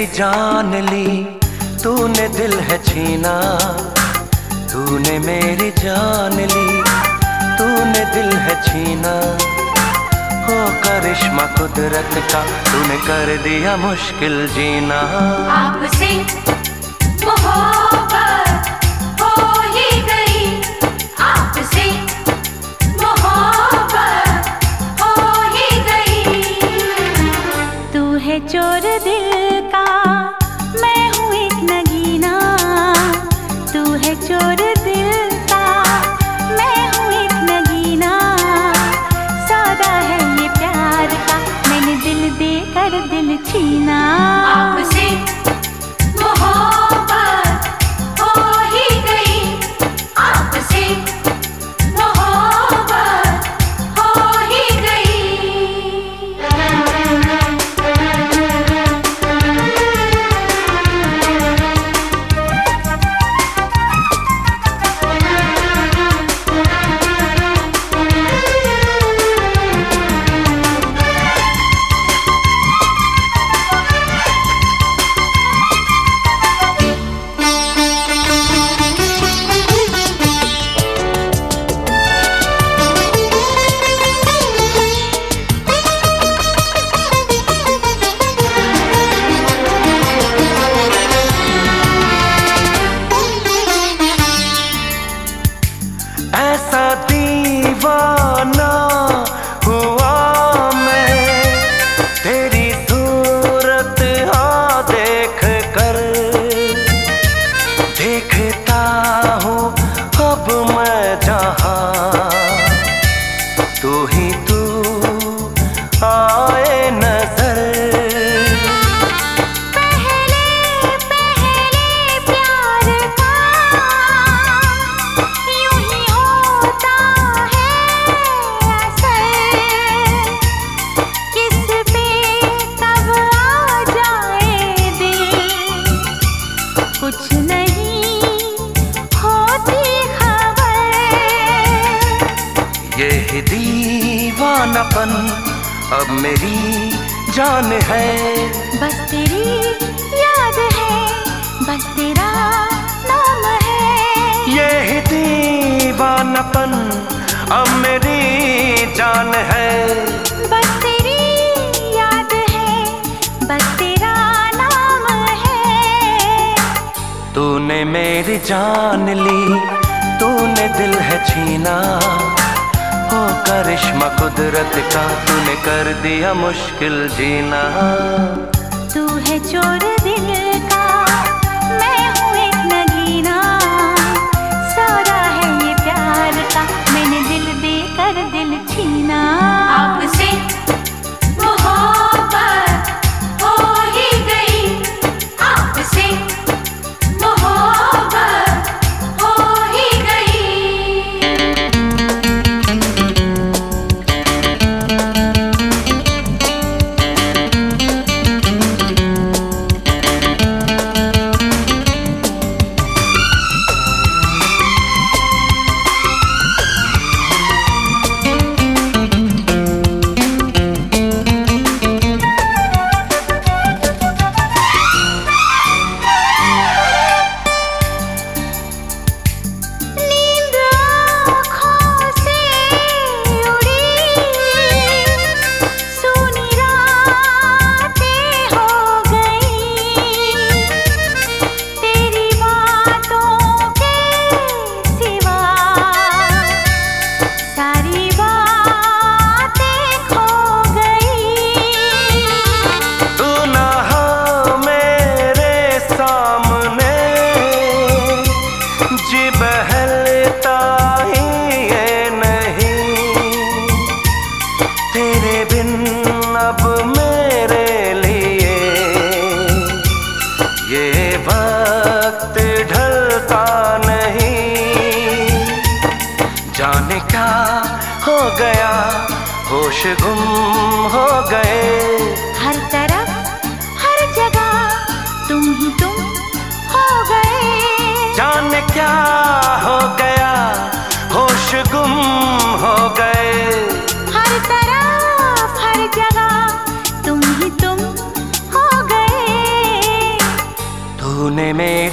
जान ली, तूने दिल है छीना। तूने मेरी जान ली, तूने दिल है छीना। हो करिश्मा कुदरत का, तूने कर दिया मुश्किल जीना। आपसे मोहब्बत हो ही गई, आपसे मोहब्बत हो ही गई। तू है चोर दिल का, मैं हूँ एक नगीना। तू है चोर दिल का, मैं हूँ एक नगीना। सौदा है ये प्यार का, मैंने दिल देकर दिल छीना। आपसे मोहब्बत हो ही गई, आपसे मोहब्बत हो ही गई। ऐसा दीवाना हुआ मैं, तेरी सूरत हाँ देख कर। देखता हूँ अब मैं जहाँ, तू ही तू आए नजर। कुछ नहीं होती खबर, ये दीवानापन अब मेरी जान है। बस तेरी याद है, बस तेरा नाम है। ये दीवानापन अब मेरी जान है। बस तेरी याद है, बस तेरा नाम है। तूने मेरी जान ली, तूने दिल है छीना। हो करिश्मा कुदरत का, तूने कर दिया मुश्किल जीना। तू है चोर दिल का, मैं हूँ एक नगीना। सौदा है ये प्यार का, मैंने दिल देकर दिल छीना। आपसे मोहब्बत हो ही गई, आपसे मोहब्बत हो ही गई। अब मेरे लिए ये वक्त ढलता नहीं। जाने क्या हो गया, होश गुम हो गए। हर तरफ हर जगह तुम ही तुम हो गए। जाने क्या हो गया, होश गुम हो गए। हर तरफ हर जगह तुम ही तुम हो गए।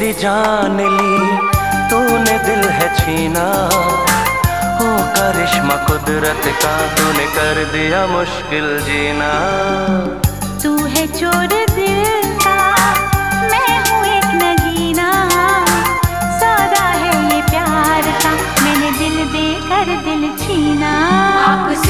मेरी जान ली, तूने दिल है छीना। हो करिश्मा कुदरत का, तूने कर दिया मुश्किल जीना। तू है चोर दिल का, मैं हूँ एक नगीना। सौदा है ये प्यार का, मैंने दिल देकर दिल छीना। आपसे